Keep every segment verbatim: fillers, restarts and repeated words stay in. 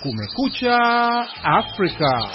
Kumekucha Afrika.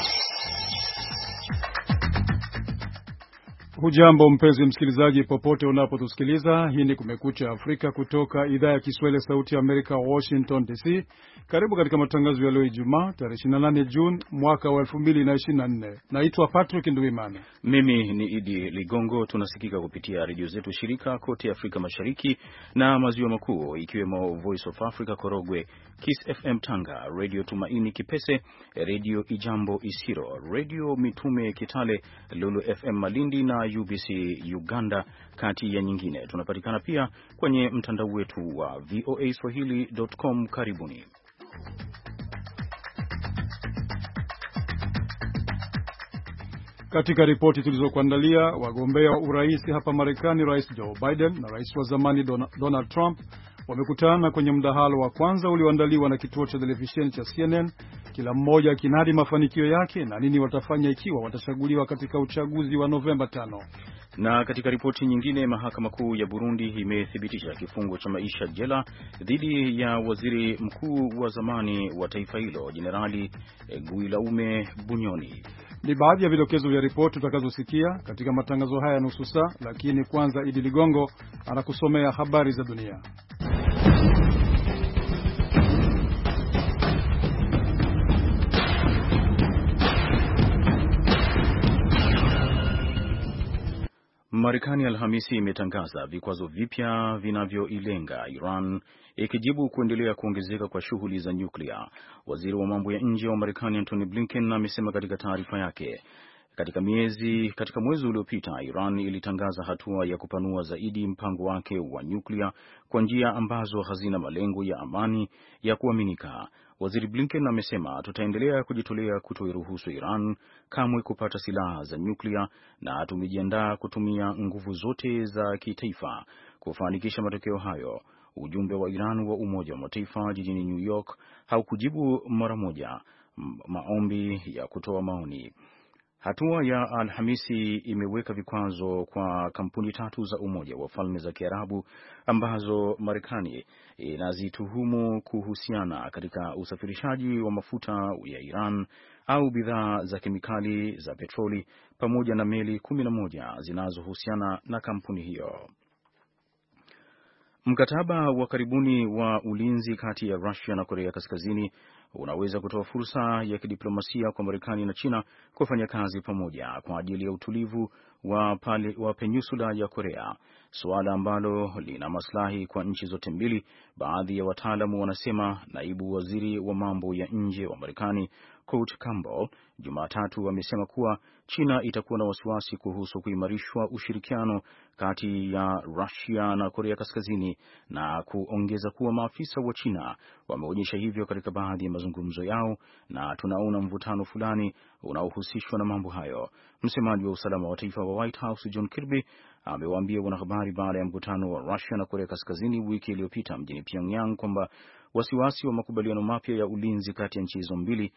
Hujambo mpenzi msikilizaji popote unapotusikiliza. Hii ni Kumekucha Afrika kutoka idhaa ya Kiswahili Sauti ya Amerika, Washington D C. Karibu katika matangazo ya leo Ijumaa tarehe ishirini na nane Juni mwaka wa elfu mbili na ishirini na nne. Naitwa Patrick Nduwimana. Mimi ni Idi Ligongo. Tunasikika kupitia redio zetu shirika kote Afrika Mashariki na Maziwa Makuu, ikiwemo Voice of Africa Korogwe, Kiss F M Tanga, Radio Tumaini Kipese, Radio Ijambo Isiro, Radio Mitume Kitale, Lulu F M Malindi na U B C Uganda, kati ya nyingine. Tunapatikana pia kwenye mtandao wetu wa voa swahili dot com. Karibuni. Katika ripoti tulizokuandalia, wagombea wa urais hapa Marekani, Rais Joe Biden na rais wa zamani Donald Trump wamekutana kwenye mdahalo wa kwanza ulioandaliwa na kituo cha televisheni cha C N N, kila mmoja akinadi mafanikio yake na nini watafanya ikiwa watachaguliwa katika uchaguzi wa Novemba tano. Na katika ripoti nyingine, mahakama kuu ya Burundi imethibitisha kifungo cha maisha jela dhidi ya waziri mkuu wa zamani wa taifa hilo, Jenerali Guillaume Bunyoni. Ni baadhi ya vidokezo vya ripoti utakazosikia katika matangazo haya nusu saa, lakini kwanza Idi Ligongo anakusomea habari za dunia. Marekani Alhamisi imetangaza vikwazo vipya vinavyoilenga Iran, ikijibu kuendelea kuongezeka kwa shughuli za nyuklia. Waziri wa mambo ya nje wa Marekani Antony Blinken amesema katika taarifa yake, katika miezi katika mwezi uliopita Iran ilitangaza hatua ya kupanua zaidi mpango wake wa nyuklia kwa njia ambazo hazina malengo ya amani ya kuaminika. Waziri Blinken amesema, tutaendelea kujitolea kutoiruhusu Iran kamwe kupata silaha za nyuklia na tumejiandaa kutumia nguvu zote za kitaifa kufanikisha matokeo hayo. Ujumbe wa Iran wa Umoja wa Mataifa jijini New York haukujibu mara moja maombi ya kutoa maoni. Hatua ya Alhamisi imeweka vikwazo kwa kampuni tatu za Umoja wa Falme za Kiarabu ambazo Marekani inazituhumu kuhusiana katika usafirishaji wa mafuta ya Iran au bidhaa za kemikali za petroli, pamoja na meli kumi na moja zinazohusiana na kampuni hiyo. Mkataba wa karibuni wa ulinzi kati ya Russia na Korea Kaskazini unaweza kutoa fursa ya kidiplomasia kwa Marekani na China kufanya kazi pamoja kwa ajili ya utulivu wa pale wa peninsula ya Korea, suala ambalo lina maslahi kwa nchi zote mbili. Baadhi ya wataalamu wanasema. Naibu waziri wa mambo ya nje wa Marekani Kurt Campbell Jumatatu amesema kuwa China itakuwa na wasiwasi kuhusu kuimarishwa ushirikiano kati ya Russia na Korea Kaskazini, na kuongeza kuwa maafisa wa China wameonyesha hivyo katika baadhi ya mazungumzo yao, na tunaona mvutano fulani unaohusishwa na mambo hayo. Msemaji wa usalama wa taifa wa White House John Kirby amewaambia wanahabari baada ya mkutano wa Russia na Korea Kaskazini wiki iliyopita mjini Pyongyang kwamba wasiwasi wa makubaliano mapya ya ulinzi kati ya nchi hizo mbili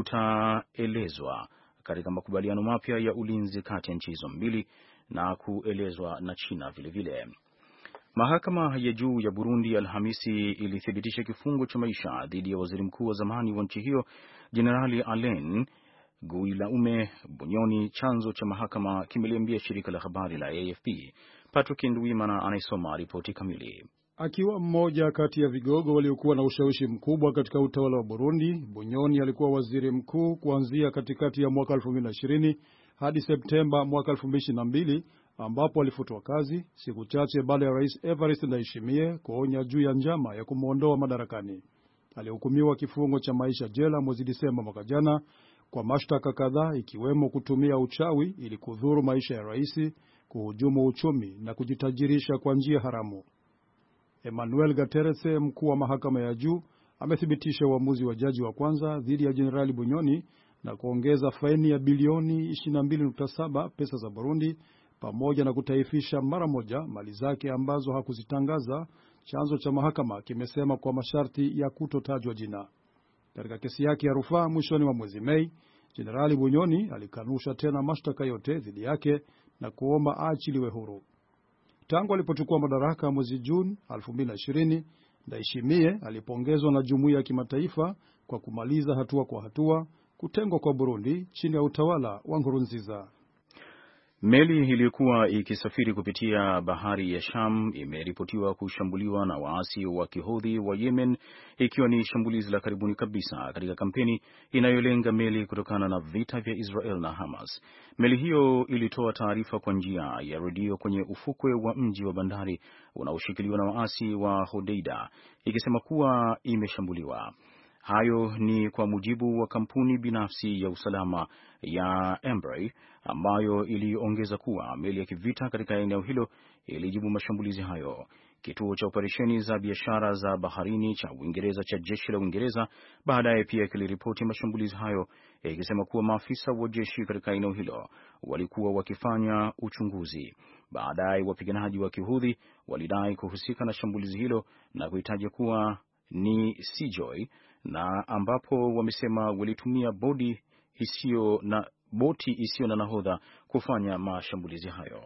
utaelezwa katika makubaliano mapya ya ulinzi kati ya nchi hizo mbili na kuelezwa na China vile vile. Mahakama ya juu ya Burundi Alhamisi ilithibitisha kifungo cha maisha dhidi ya waziri mkuu wa zamani wa nchi hiyo Jenerali Alain Guillaume Bunyoni. Chanzo cha mahakama kimeliambia shirika la habari la A F P. Patrick Nduwimana anaisoma ripoti kamili. Akiwa mmoja kati ya vigogo waliokuwa na ushawishi mkubwa katika utawala wa Burundi, Bunyoni alikuwa waziri mkuu kuanzia katikati ya mwaka elfu mbili na ishirini hadi Septemba mwaka elfu mbili ishirini na mbili, ambapo alifutwa kazi siku chache baada ya Rais Evariste Ndayishimiye kuonya juu ya njama ya kumuondoa madarakani. Alihukumiwa kifungo cha maisha jela mwezi Disemba mwaka jana kwa mashtaka kadhaa, ikiwemo kutumia uchawi ili kudhuru maisha ya rais, kuhujumu uchumi na kujitajirisha kwa njia haramu. Emmanuel Gateretse, mkuu wa mahakama ya juu, amethibitisha uamuzi wa jaji wa kwanza dhidi ya Jenerali Bunyoni na kuongeza faini ya bilioni ishirini na mbili nukta saba pesa za Burundi, pamoja na kutaifisha mara moja mali zake ambazo hakuzitangaza, chanzo cha mahakama kimesema, kwa masharti ya kutotajwa jina. Katika kesi yake ya rufaa mwishoni mwa mwezi Mei, Jenerali Bunyoni alikanusha tena mashtaka yote dhidi yake na kuomba aachiliwe huru. Tangu alipochukua madaraka mwezi Juni elfu mbili na ishirini, Ndayishimiye alipongezwa na jumuiya ya kimataifa kwa kumaliza hatua kwa hatua kutengwa kwa Burundi chini ya utawala wa Nkurunziza. Meli iliyokuwa ikisafiri kupitia bahari ya Sham imeripotiwa kushambuliwa na waasi wa Kihouthi wa Yemen, ikiwa ni shambulizi la karibuni kabisa katika kampeni inayolenga meli kutokana na vita vya Israel na Hamas. Meli hiyo ilitoa taarifa kwa njia ya redio kwenye ufukwe wa mji wa bandari unaoshikiliwa na waasi wa Hodeida, ikisema kuwa imeshambuliwa. Hayo ni kwa mujibu wa kampuni binafsi ya usalama ya Embraer, ambayo iliongeza kuwa meli ya kivita katika eneo hilo ilijibu mashambulizi hayo. Kituo cha operesheni za biashara za baharini cha Uingereza cha jeshi la Uingereza baadaye pia kiliripoti mashambulizi hayo, ikisema kuwa maafisa wa jeshi katika eneo hilo walikuwa wakifanya uchunguzi. Baadaye wapiganaji wa Kihouthi walidai kuhusika na shambulizi hilo na kuitaja kuwa ni Seajoy, na ambapo wamesema walitumia bodi isiyo na boti isiyo na nahodha kufanya mashambulizi hayo.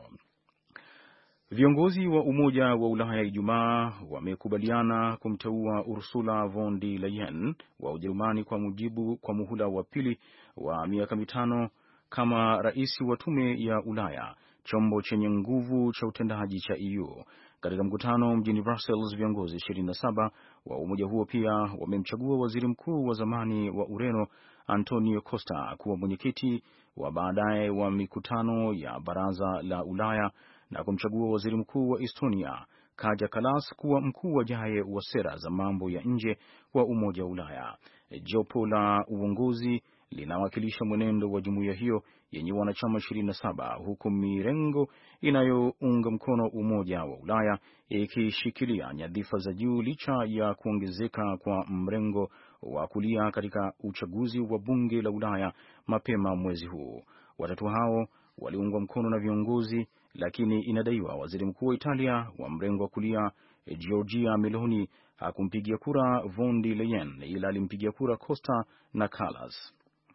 Viongozi wa Umoja wa Ulaya Ijumaa wamekubaliana kumteua Ursula von der Leyen wa Ujerumani kwa mujibu kwa muhula wa pili wa miaka mitano kama rais wa Tume ya Ulaya, chombo chenye nguvu cha utendaji cha E U. Katika mkutano mjini Brussels, viongozi ishirini na saba wa umoja huo pia wamemchagua waziri mkuu wa zamani wa Ureno Antonio Costa kuwa mwenyekiti wa baadaye wa mikutano ya Baraza la Ulaya na kumchagua waziri mkuu wa Estonia Kaja Kallas kuwa mkuu wajaye wa sera za mambo ya nje wa Umoja wa Ulaya. Jopo la uongozi linawakilisha mwenendo wa jumuiya hiyo yenye wanachama ishirini na saba, huku mirengo inayounga mkono Umoja wa Ulaya ikishikilia nyadhifa za juu licha ya kuongezeka kwa mrengo wa kulia katika uchaguzi wa bunge la Ulaya mapema mwezi huu. Watatu hao waliungwa mkono na viongozi, lakini inadaiwa waziri mkuu wa Italia wa mrengo wa kulia Giorgia Meloni hakumpigia kura von der Leyen, ila alimpigia kura Costa na Kallas.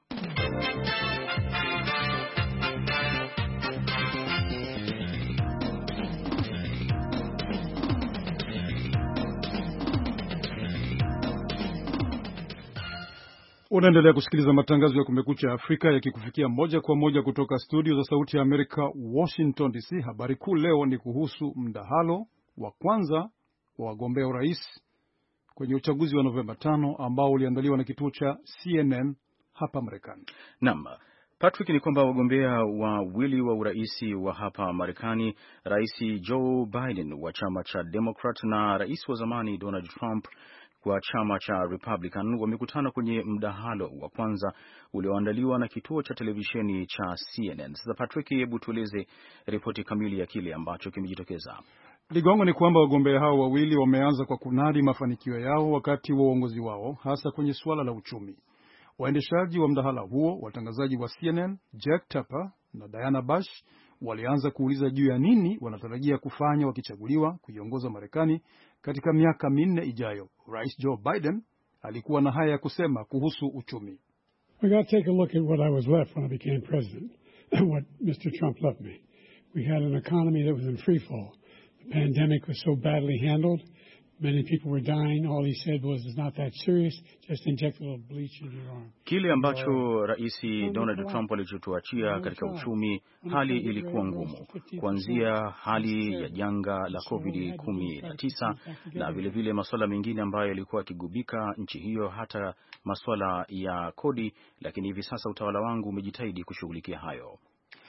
Unaendelea kusikiliza matangazo ya Kumekucha Afrika yakikufikia moja kwa moja kutoka studio za Sauti ya Amerika, Washington D C. Habari kuu leo ni kuhusu mdahalo wa kwanza wa wagombea urais kwenye uchaguzi wa Novemba tano ambao uliandaliwa na kituo cha C N N hapa Marekani. Naam, Patrick, ni kwamba wagombea wawili wa uraisi wa hapa Marekani, Rais Joe Biden wa chama cha Democrat na rais wa zamani Donald Trump kwa chama cha Republican wamekutana kwenye mdahalo wa kwanza ulioandaliwa na kituo cha televisheni cha C N N. Sasa Patrick, hebu tueleze ripoti kamili ya kile ambacho kimejitokeza. Ligongo ni kwamba wagombea hao wawili wameanza kwa kunadi mafanikio yao wakati wa uongozi wao, hasa kwenye suala la uchumi. Waendeshaji wa mdahalo huo, watangazaji wa C N N, Jack Tapper na Diana Bash, walianza kuuliza juu ya nini wanatarajia kufanya wakichaguliwa kuiongoza Marekani katika miaka minne ijayo. Rais Joe Biden alikuwa na haya ya kusema kuhusu uchumi. We got to take a look at what I was left when I became president and what Mister Trump left me. We had an economy that was in free fall. The pandemic was so badly handled. Many people were dying. All he said was, it's not that serious. Just inject a little bleach in your arm. Kile ambacho Rais Donald Trump alichotuachia katika uchumi, hali ilikuwa ngumu. Kuanzia hali ya janga la covid kumi na tisa na vile vile masuala mengine ambayo yalikuwa yakigubika nchi hiyo, hata masuala ya kodi, lakini hivi sasa utawala wangu umejitahidi kushughulikia hayo.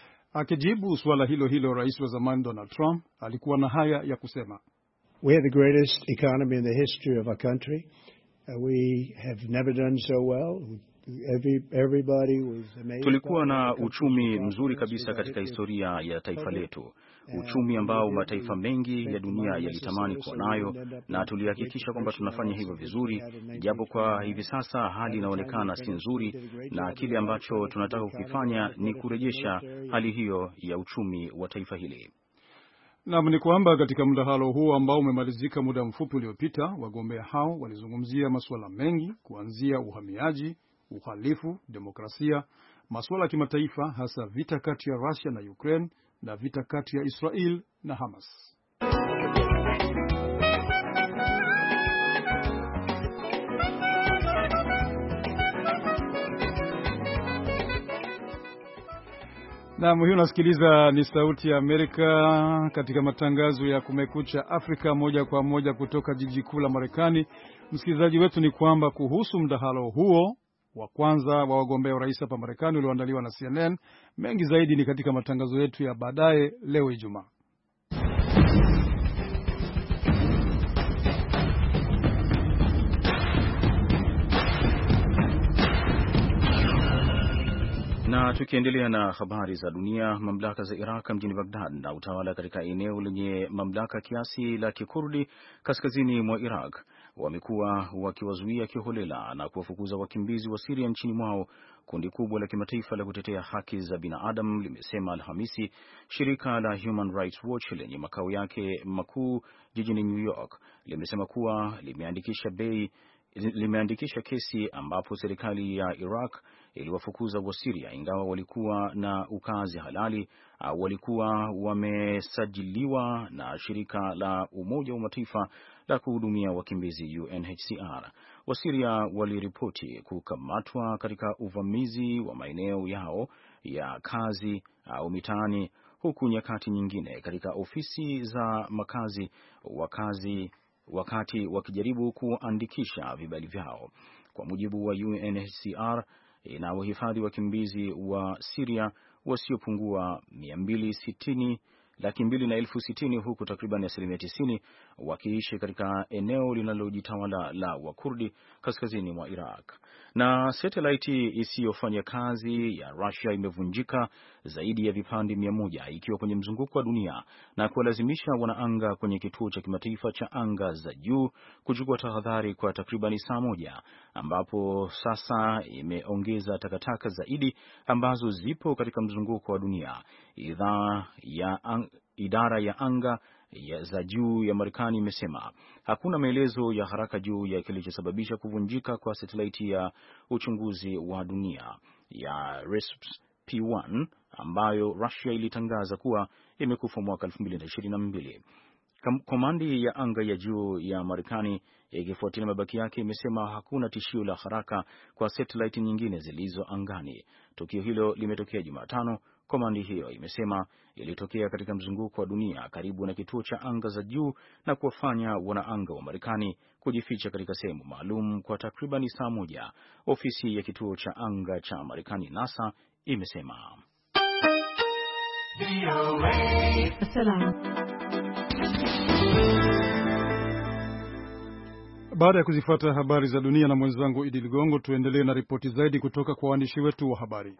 Akijibu suala hilo hilo, rais wa zamani Donald Trump alikuwa na haya ya kusema. We have the greatest economy in the history of our country. Uh, we have never done so well. Every, everybody was amazed. Tulikuwa na uchumi mzuri kabisa katika historia ya taifa letu. Uchumi ambao mataifa mengi ya dunia yalitamani kuwa nayo, na tulihakikisha kwamba tunafanya hivyo vizuri, japo kwa hivi sasa hali inaonekana si nzuri, na kile ambacho tunataka kukifanya ni kurejesha hali hiyo ya uchumi wa taifa hili. Naam, ni kwamba katika mdahalo huo ambao umemalizika muda mfupi uliopita, wagombea hao walizungumzia masuala mengi, kuanzia uhamiaji, uhalifu, demokrasia, masuala ya kimataifa, hasa vita kati ya Russia na Ukraine na vita kati ya Israel na Hamas. Na mhiyo nasikiliza ni Sauti ya Amerika katika matangazo ya Kumekucha Afrika moja kwa moja kutoka jiji kuu la Marekani. Msikilizaji wetu, ni kwamba kuhusu mdahalo huo wa kwanza wa wagombea urais hapa Marekani ulioandaliwa na C N N, mengi zaidi ni katika matangazo yetu ya baadaye leo Ijumaa. Na tukiendelea na habari za dunia, mamlaka za Iraq mjini Baghdad na utawala katika eneo lenye mamlaka kiasi la Kikurdi kaskazini mwa Iraq wamekuwa wakiwazuia kiholela na kuwafukuza wakimbizi wa Syria nchini mwao. Kundi kubwa la kimataifa la kutetea haki za binadamu limesema Alhamisi. Shirika la Human Rights Watch lenye makao yake makuu jijini New York limesema kuwa limeandikisha bei limeandikisha kesi ambapo serikali ya Iraq iliwafukuza wa Syria ingawa walikuwa na ukazi halali au walikuwa wamesajiliwa na shirika la Umoja wa Mataifa la kuhudumia wakimbizi U N H C R. Wa Syria waliripoti kukamatwa katika uvamizi wa maeneo yao ya kazi au mitaani, huku nyakati nyingine katika ofisi za makazi wakazi wakati wakijaribu kuandikisha vibali vyao. Kwa mujibu wa U N H C R, inayohifadhi wakimbizi wa Syria wasiopungua mia mbili sitini laki mbili na elfu sitini huku takriban asilimia tisini wakiishi katika eneo linalojitawala la Wakurdi kaskazini mwa Iraq. Na satellite isiyofanya kazi ya Russia imevunjika zaidi ya vipande mia moja ikiwa kwenye mzunguko wa dunia na kuwalazimisha wanaanga kwenye kituo cha kimataifa cha anga za juu kuchukua tahadhari kwa takriban saa moja, ambapo sasa imeongeza takataka zaidi ambazo zipo katika mzunguko wa dunia. Idhaa ya ang, idara ya anga ya za juu ya Marekani imesema hakuna maelezo ya haraka juu ya kilichosababisha kuvunjika kwa satellite ya uchunguzi wa dunia ya RISPS P moja ambayo Russia ilitangaza kuwa imekufa mwaka elfu mbili na ishirini na mbili. Komandi ya anga ya juu ya Marekani ikifuatilia mabaki yake imesema hakuna tishio la haraka kwa satellite nyingine zilizo angani. Tukio hilo limetokea Jumatano. Komandi hiyo imesema ilitokea katika mzunguko wa dunia karibu na kituo cha anga za juu na kuwafanya wanaanga wa Marekani kujificha katika sehemu maalum kwa takriban saa moja. Ofisi ya kituo cha anga cha Marekani NASA imesema. Baada ya kuzifuata habari za dunia na mwenzangu Idi Ligongo, tuendelee na ripoti zaidi kutoka kwa waandishi wetu wa habari.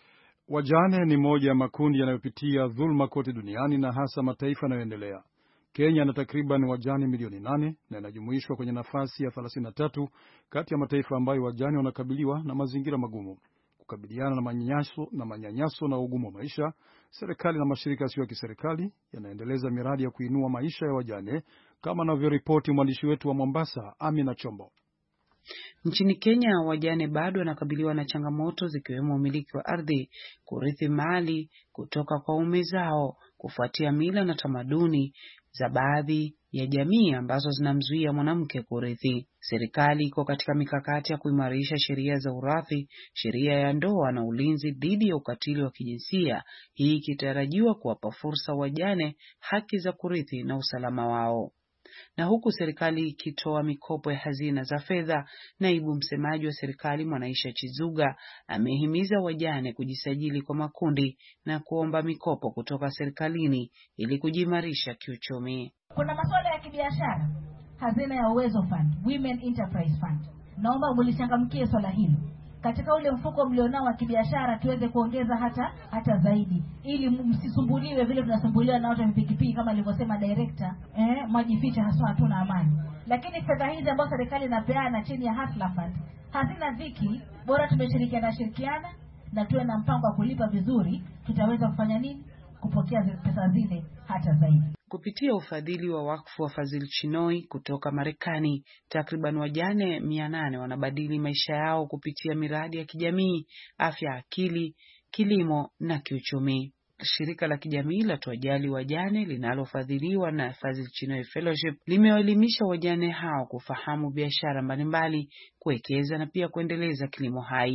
Wajane ni moja ya makundi yanayopitia dhulma kote duniani na hasa mataifa yanayoendelea. Kenya na takriban wajane milioni nane na inajumuishwa kwenye nafasi ya thelathini na tatu kati ya mataifa ambayo wajane wanakabiliwa na mazingira magumu. Kukabiliana na manyanyaso na manyanyaso na ugumu wa maisha, serikali na mashirika yasiyo ya kiserikali yanaendeleza miradi ya kuinua maisha ya wajane, kama anavyoripoti mwandishi wetu wa Mombasa, Amina Chombo. Nchini Kenya, wajane bado wanakabiliwa na changamoto zikiwemo umiliki wa ardhi, kurithi mali kutoka kwa waume zao, kufuatia mila na tamaduni za baadhi ya jamii ambazo zinamzuia mwanamke kurithi. Serikali iko katika mikakati ya kuimarisha sheria za urathi, sheria ya ndoa na ulinzi dhidi ya ukatili wa kijinsia, hii ikitarajiwa kuwapa fursa wajane haki za kurithi na usalama wao. Na huku serikali ikitoa mikopo ya hazina za fedha, naibu msemaji wa serikali Mwanaisha Chizuga amehimiza wajane kujisajili kwa makundi na kuomba mikopo kutoka serikalini ili kujimarisha kiuchumi. Kuna masuala ya kibiashara, hazina ya uwezo fund, women enterprise fund. Naomba mlichangamkie swala hili. Katika ule mfuko mlionao wa kibiashara tuweze kuongeza hata hata zaidi, ili msisumbuliwe vile tunasumbuliwa na watu wa pikipiki kama alivyosema director, eh majificha haswa hatuna amani. Lakini fedha hizi ambazo serikali inapeana chini ya Hustler Fund hazina dhiki, bora tumeshirikiana shirikiana na tuwe na mpango wa kulipa vizuri, tutaweza kufanya nini? Kupokea pesa zile hata zaidi. Kupitia ufadhili wa wakfu wa Fazil Chinoi kutoka Marekani, takriban wajane mia nane wanabadili maisha yao kupitia miradi ya kijamii, afya akili, kilimo na kiuchumi. Shirika la kijamii la Tuwajali Wajane linalofadhiliwa na Fazil Chinoi Fellowship limewaelimisha wajane hao kufahamu biashara mbalimbali, kuwekeza na pia kuendeleza kilimo hai.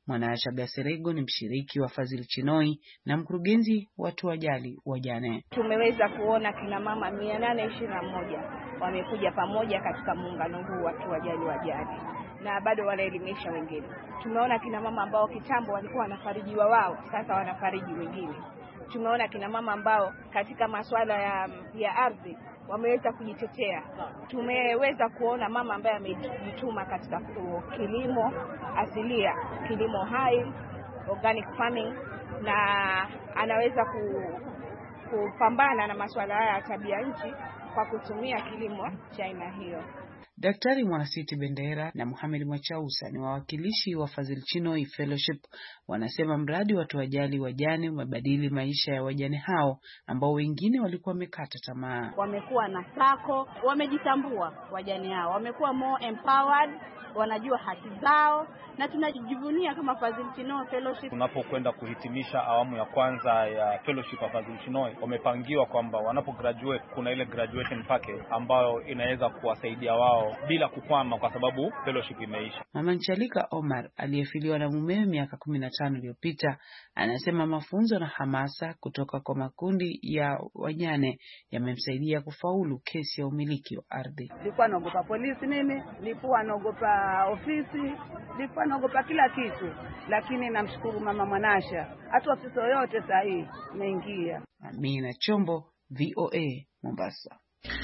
Mwanaasha Gaserego ni mshiriki wa Fazil Chinoi na mkurugenzi wa Watu Wajali Wajane. Tumeweza kuona kina mama mia nane ishirini na moja wamekuja pamoja katika muungano huu Watu Wajali Wajane, na bado wanaelimisha wengine. Tumeona kina mama ambao kitambo walikuwa wanafarijiwa wao, sasa wanafariji wengine. Tumeona kina mama ambao katika masuala ya, ya ardhi wameweza kujitetea. Tumeweza kuona mama ambaye amejituma katika kilimo asilia, kilimo hai, organic farming, na anaweza ku, kupambana na masuala haya ya tabia nchi kwa kutumia kilimo cha aina hiyo. Daktari Mwanasiti Bendera na Muhammad Mwachausa ni wawakilishi wa Fazil Chinoi Fellowship. Wanasema mradi Watu Wajali Wajane umebadili maisha ya wajane hao ambao wengine walikuwa wamekata tamaa. Wamekuwa na sako, wamejitambua wajane hao, wamekuwa more empowered, wanajua haki zao, na tunajivunia kama Fazil Chinoi Fellowship. Tunapokwenda kuhitimisha awamu ya kwanza ya fellowship ya Fazil Chinoi, wamepangiwa kwamba wanapo graduate kuna ile graduation package ambayo inaweza kuwasaidia wao bila kukwama kwa sababu fellowship imeisha. Mama Nchalika Omar aliyefiliwa na mumewe miaka kumi na tano iliyopita anasema mafunzo na hamasa kutoka kwa makundi ya wajane yamemsaidia kufaulu kesi ya umiliki wa ardhi. Nilikuwa naogopa polisi mimi, nilikuwa naogopa ofisi, nilikuwa naogopa kila kitu, lakini namshukuru mama Mwanasha, hata ofisi yoyote saa hii naingia. Amina Chombo, V O A, Mombasa.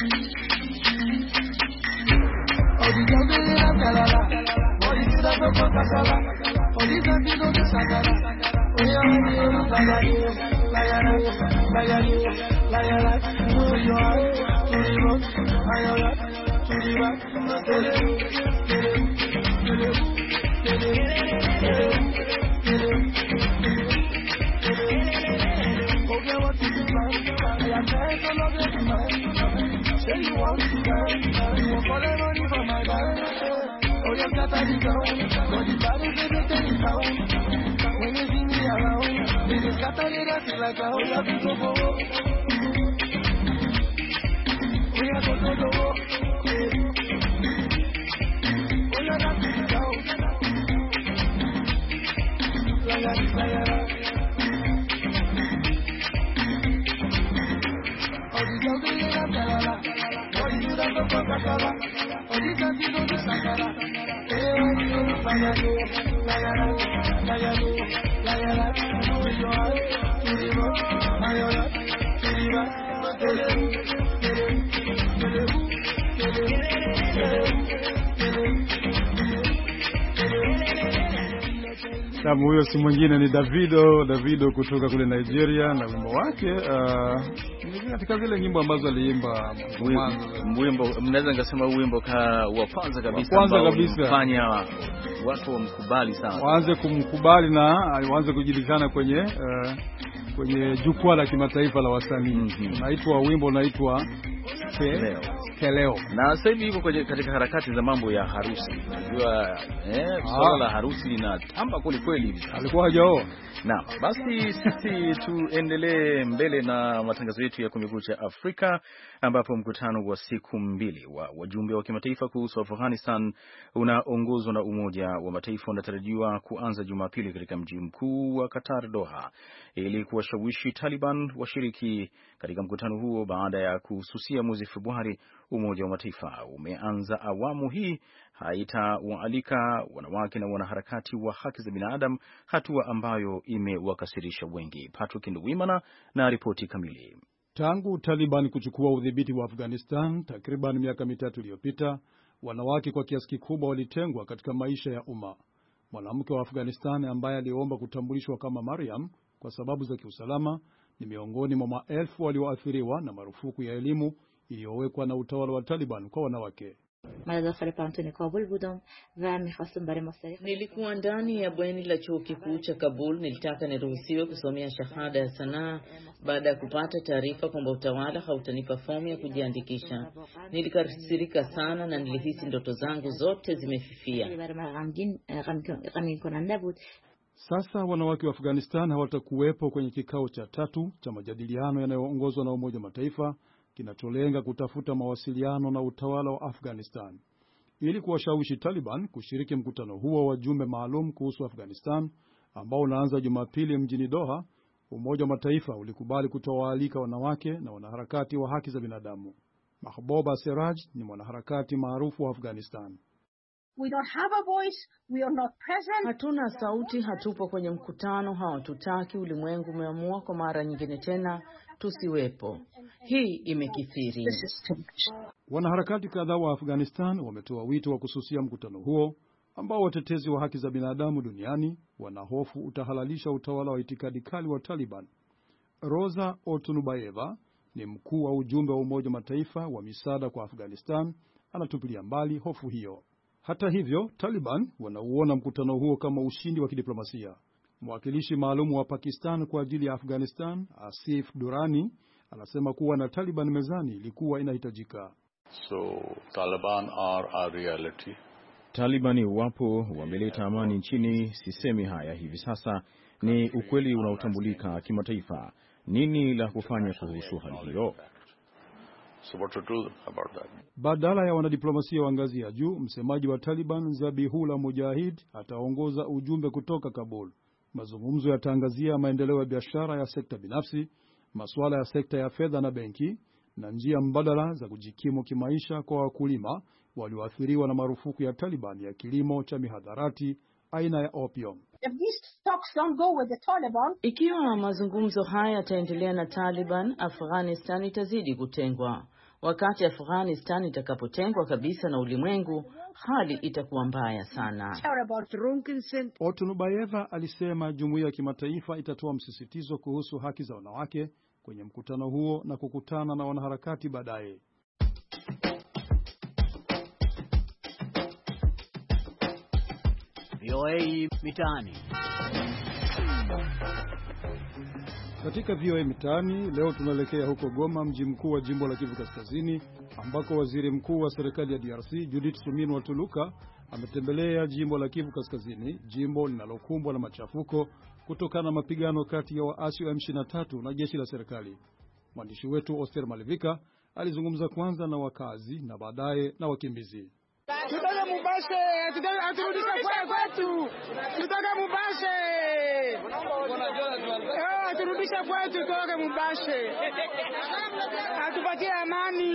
Na huyo si mwingine ni Davido, Davido kutoka kule Nigeria, na wimbo wake uh, ni katika zile nyimbo ambazo aliimba wimbo, mnaweza ngasema wimbo ka wa kwanza kabisa kwanza kabisa fanya watu wamkubali sana, waanze kumkubali na waanze kujulikana kwenye uh, kwenye jukwaa la kimataifa la wasanii. Mm-hmm. Unaitwa wimbo unaitwa Keleo. Keleo. Na sasa hivi yuko katika harakati za mambo ya harusi. Unajua eh swala la harusi linatamba kweli kweli hivi. Alikuwa hajaoa. Naam, basi sisi tuendelee mbele na matangazo yetu ya Kumekucha Afrika, ambapo mkutano wa siku mbili wa wajumbe wa kimataifa kuhusu Afghanistan unaongozwa na Umoja wa Mataifa unatarajiwa kuanza Jumapili katika mji mkuu wa Qatar, Doha, ili kuwashawishi Taliban washiriki katika mkutano huo. Baada ya kususia mwezi Februari, Umoja wa Mataifa umeanza awamu hii haitawaalika wanawake na wanaharakati wa haki za binadamu, hatua ambayo imewakasirisha wengi. Patrick Nduwimana na ripoti kamili. Tangu Taliban kuchukua udhibiti wa Afghanistan takriban miaka mitatu iliyopita, wanawake kwa kiasi kikubwa walitengwa katika maisha ya umma. Mwanamke wa Afghanistan ambaye aliomba kutambulishwa kama Mariam kwa sababu za kiusalama ni miongoni mwa maelfu walioathiriwa na marufuku ya elimu iliyowekwa na utawala wa Taliban kwa wanawake. Nilikuwa ndani ya bweni la chuo kikuu cha Kabul. Nilitaka niruhusiwe kusomea shahada ya sanaa baada ya kupata taarifa kwamba utawala hautanipa fomu ya kujiandikisha. Nilikasirika sana na nilihisi ndoto zangu zote zimefifia. Sasa wanawake wa Afghanistan hawatakuwepo kwenye kikao cha tatu cha majadiliano yanayoongozwa na Umoja wa Mataifa kinacholenga kutafuta mawasiliano na utawala wa Afghanistan. ili kuwashawishi Taliban kushiriki mkutano huo wa jumbe maalum kuhusu Afghanistan ambao unaanza Jumapili mjini Doha. Umoja wa Mataifa ulikubali kutowaalika wanawake na wanaharakati wa haki za binadamu. Mahbouba Seraj ni mwanaharakati maarufu wa Afghanistan. We don't have a voice, we are not present. Hatuna sauti, hatupo kwenye mkutano, hawatutaki. Ulimwengu umeamua kwa mara nyingine tena tusiwepo. Hii imekithiri. Wanaharakati kadhaa wa Afghanistan wametoa wito wa kususia mkutano huo ambao watetezi wa haki za binadamu duniani wanahofu utahalalisha utawala wa itikadi kali wa Taliban. Rosa Otunubayeva ni mkuu wa ujumbe wa Umoja Mataifa wa misaada kwa Afghanistan, anatupilia mbali hofu hiyo. Hata hivyo, Taliban wanauona mkutano huo kama ushindi wa kidiplomasia. Mwakilishi maalum wa Pakistan kwa ajili ya Afghanistan, Asif Durrani, anasema kuwa na Taliban mezani ilikuwa inahitajika. So Taliban are a reality. Talibani wapo, wameleta amani nchini. Sisemi haya hivi sasa, ni ukweli unaotambulika kimataifa. Nini la kufanya kuhusu hali hiyo? So what to do about that? Badala ya wanadiplomasia wa ngazi ya juu, msemaji wa Taliban Zabihullah Mujahid ataongoza ujumbe kutoka Kabul. Mazungumzo yataangazia maendeleo ya biashara ya sekta binafsi, masuala ya sekta ya fedha na benki, na njia mbadala za kujikimu kimaisha kwa wakulima walioathiriwa na marufuku ya Taliban ya kilimo cha mihadharati aina ya opium. If these talks don't go with the Taliban, ikiwa mazungumzo haya yataendelea na Taliban, Afghanistan itazidi kutengwa. Wakati Afghanistan itakapotengwa kabisa na ulimwengu, hali itakuwa mbaya sana. Otunubayeva alisema jumuiya ya kimataifa itatoa msisitizo kuhusu haki za wanawake kwenye mkutano huo na kukutana na wanaharakati baadaye. V O A Mitaani. Katika V O A Mitaani leo tunaelekea huko Goma, mji mkuu wa jimbo la Kivu Kaskazini, ambako waziri mkuu wa serikali ya D R C Judith Suminwa Tuluka ametembelea jimbo la Kivu Kaskazini, jimbo linalokumbwa na machafuko kutokana na mapigano kati ya waasi wa M ishirini na tatu na jeshi la serikali. Mwandishi wetu Oster Malivika alizungumza kwanza na wakazi na baadaye na wakimbizi. Tutaka Mubashe, tutaka aturudisha kwa kwetu. Tutaka Mubashe. Eh, aturudisha kwetu, tutaka Mubashe. Atupatie amani.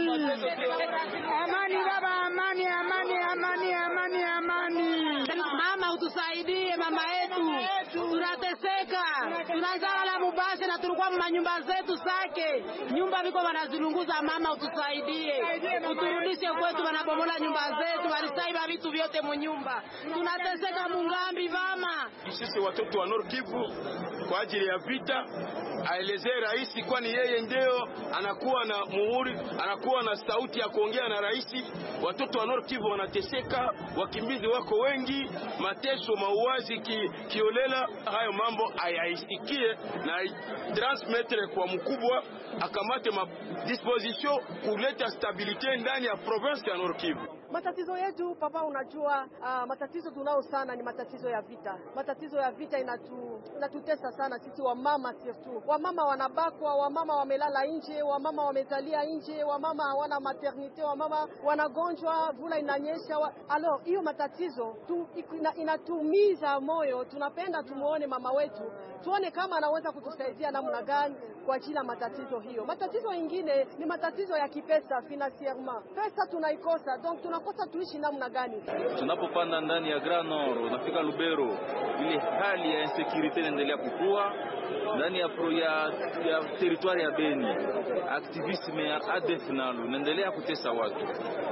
Amani baba, amani, amani, amani, amani, amani. Mama utusaidie, mama yetu. Tunateseka. Tunazala la Mubashe na tulikuwa mwa nyumba zetu sake. Nyumba biko wanazilunguza, mama utusaidie. Uturudishe kwetu, wanabomola nyumba zetu. Walisaiba vitu vyote munyumba. Tunateseka mungambi mama. Sisi watoto wa Nord Kivu kwa ajili ya vita, aelezee rais, kwani yeye ndio anakuwa na muhuri, anakuwa na sauti ya kuongea na rais. Watoto wa Nord Kivu wanateseka, wakimbizi wako wengi, mateso, mauaji ki, kiolela. Hayo mambo ayaisikie na transmettre kwa mkubwa, akamate ma disposition kuleta stabilite ndani ya province ya Nord Kivu. Matatizo yetu papa, unajua uh, matatizo tunao sana ni matatizo ya vita. Matatizo ya vita inatu, inatutesa sana sisi wamama, surtout wamama wanabakwa, wamama wamelala nje, wamama wamezalia nje, wamama hawana maternite, wamama wanagonjwa, vula inanyesha wa... Alors hiyo matatizo tu, ina, inatumiza moyo. Tunapenda tumuone mama wetu, tuone kama anaweza kutusaidia namna gani kwa ajili ya matatizo hiyo. Matatizo mengine ni matatizo ya kipesa, financierement. Pesa tunaikosa, donc tunakosa tuishi namna gani? Tunapopanda ndani ya Grand Nord, unafika Lubero, ile hali ya insecurity inaendelea kukua ndani ya pro ya, ya territoire ya Beni. Activisme ya A D F nalo inaendelea kutesa watu.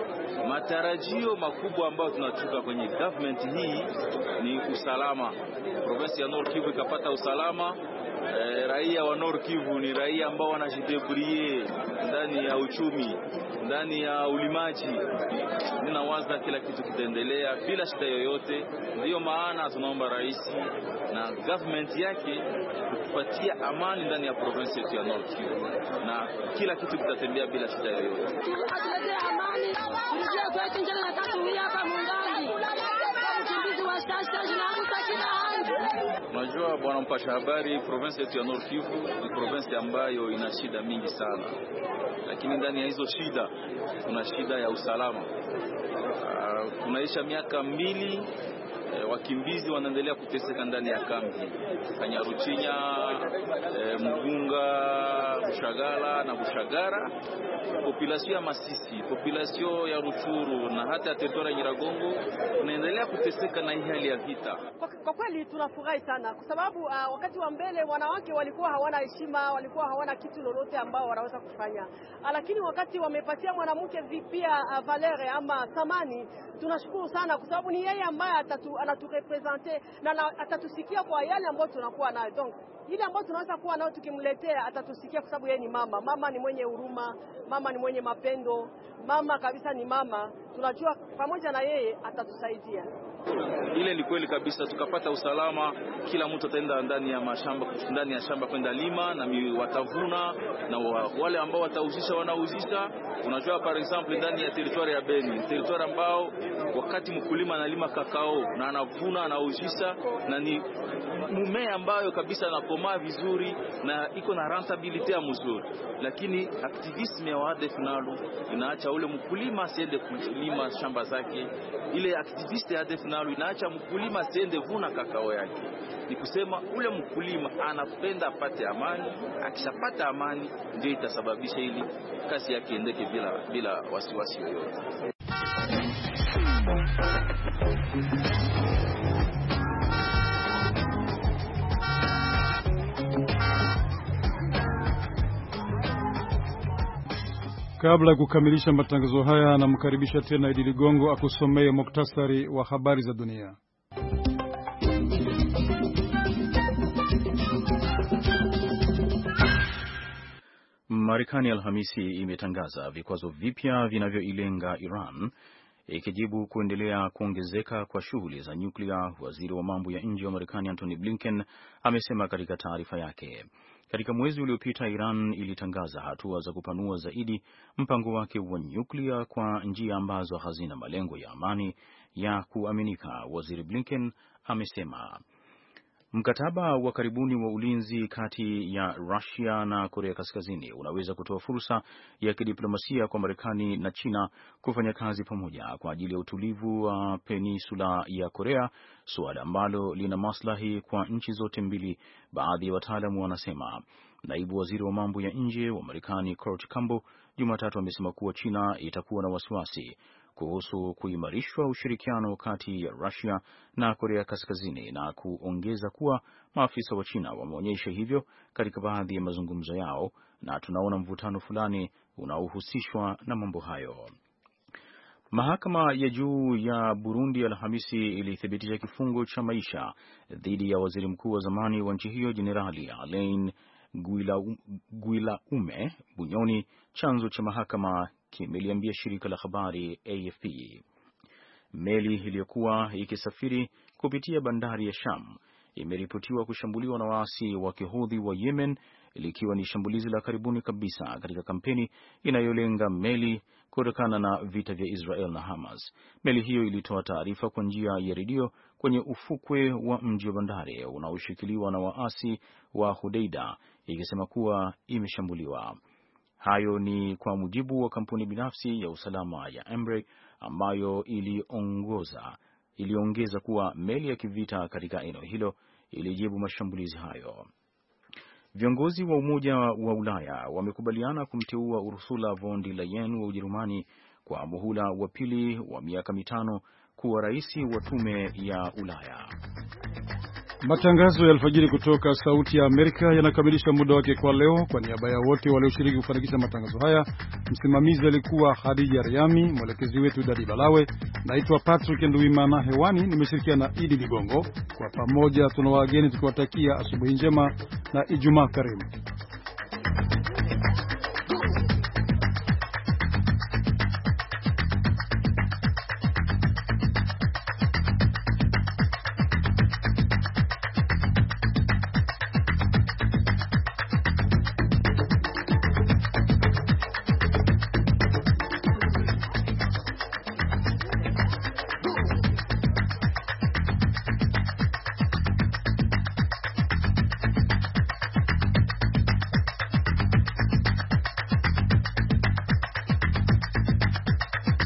Matarajio makubwa ambayo tunachukua kwenye government hii ni usalama. Province ya Nord Kivu ikapata usalama. E, raia wa Nord Kivu ni raia ambao wanajidebrie ndani ya uchumi, ndani ya ulimaji. Ninawaza kila kitu kitaendelea bila shida yoyote. Ndiyo maana tunaomba rais na government yake kutupatia amani ndani ya province yetu ya Nord Kivu, na kila kitu kitatembea bila shida yoyote. Atuletee amani, turudie kwetu njana na tatu hapa mungali. Mkimbizi wa sasa na kutakina hali. Unajua Unajua bwana mpasha habari, province yetu ya Nord Kivu ni province ambayo ina shida mingi sana, lakini ndani ya hizo shida kuna shida ya usalama. Uh, tunaisha miaka mbili E, wakimbizi wanaendelea kuteseka ndani ya kambi Kanyaruchinya, e, Mugunga, Bushagala na Bushagara. Population ya Masisi, population ya Ruchuru na hata ya territoire ya Nyiragongo wanaendelea kuteseka na hii hali ya vita. Kwa, kwa kweli tunafurahi sana kwa sababu uh, wakati wa mbele wanawake walikuwa hawana heshima, walikuwa hawana kitu lolote ambao wanaweza kufanya. Lakini wakati wamepatia mwanamke vipia uh, valere ama thamani, tunashukuru sana kwa sababu ni yeye ambaye atatu anaturepresente na atatusikia kwa yale ambayo tunakuwa nayo. Donc ile ambayo tunaweza kuwa nayo tukimletea atatusikia kwa sababu yeye ni mama. Mama ni mwenye huruma, mama ni mwenye mapendo, mama kabisa ni mama. Tunajua pamoja na yeye atatusaidia. Ile ni kweli kabisa, tukapata usalama, kila mtu ataenda ndani ya mashamba, ndani ya shamba kwenda lima na watavuna, na wale ambao watauzisha wanauzisha. Unajua par exemple ndani ya territoire ya Beni, territoire ambao wakati mkulima analima kakao na anavuna anauzisha, na ni mmea ambayo kabisa anakomaa vizuri na iko na rentability mzuri, lakini activism ya A D F nalo inaacha ule mkulima asiende kulima shamba zake. Ile activist ya A D F nalo inaacha mkulima asiende vuna kakao yake. Ni kusema ule mkulima anapenda apate amani, akishapata amani ndio itasababisha ili kazi yake endeke bila bila wasiwasi yoyote. Kabla ya kukamilisha matangazo haya, namkaribisha tena Idi Ligongo akusomee muktasari wa habari za dunia. Marekani Alhamisi imetangaza vikwazo vipya vinavyoilenga Iran ikijibu kuendelea kuongezeka kwa shughuli za nyuklia. Waziri wa mambo ya nje wa Marekani Antony Blinken amesema katika taarifa yake. Katika mwezi uliopita, Iran ilitangaza hatua za kupanua zaidi mpango wake wa nyuklia kwa njia ambazo hazina malengo ya amani ya kuaminika. Waziri Blinken amesema mkataba wa karibuni wa ulinzi kati ya Russia na Korea Kaskazini unaweza kutoa fursa ya kidiplomasia kwa Marekani na China kufanya kazi pamoja kwa ajili ya utulivu wa peninsula ya Korea, suala ambalo lina maslahi kwa nchi zote mbili, baadhi ya wataalamu wanasema. Naibu waziri wa mambo ya nje wa Marekani Kurt Campbell Jumatatu amesema kuwa China itakuwa na wasiwasi kuhusu kuimarishwa ushirikiano kati ya Russia na Korea Kaskazini, na kuongeza kuwa maafisa wa China wameonyesha hivyo katika baadhi ya mazungumzo yao, na tunaona mvutano fulani unaohusishwa na mambo hayo. Mahakama ya juu ya Burundi Alhamisi ilithibitisha kifungo cha maisha dhidi ya waziri mkuu wa zamani wa nchi hiyo Jenerali Alain Guillaume Bunyoni. Chanzo cha mahakama kimeliambia shirika la habari A F P. Meli iliyokuwa ikisafiri kupitia bandari ya Sham imeripotiwa kushambuliwa na waasi wa Kihouthi wa Yemen, likiwa ni shambulizi la karibuni kabisa katika kampeni inayolenga meli kutokana na vita vya Israel na Hamas. Meli hiyo ilitoa taarifa kwa njia ya redio kwenye ufukwe wa mji wa bandari unaoshikiliwa na waasi wa Hudaida, ikisema kuwa imeshambuliwa. Hayo ni kwa mujibu wa kampuni binafsi ya usalama ya Embraer ambayo iliongoza iliongeza kuwa meli ya kivita katika eneo hilo ilijibu mashambulizi hayo. Viongozi wa Umoja wa Ulaya wamekubaliana kumteua Ursula von der Leyen wa Ujerumani kwa muhula wa pili wa miaka mitano kuwa rais wa tume ya Ulaya. Matangazo ya alfajiri kutoka Sauti ya Amerika yanakamilisha muda wake kwa leo. Kwa niaba ya wote walioshiriki kufanikisha matangazo haya, msimamizi alikuwa Khadija Riami, mwelekezi wetu Dadi Balawe. Naitwa Patrick Nduimana, hewani nimeshirikiana na Idi Ligongo. Kwa pamoja tunawageni tukiwatakia asubuhi njema na Ijumaa karimu.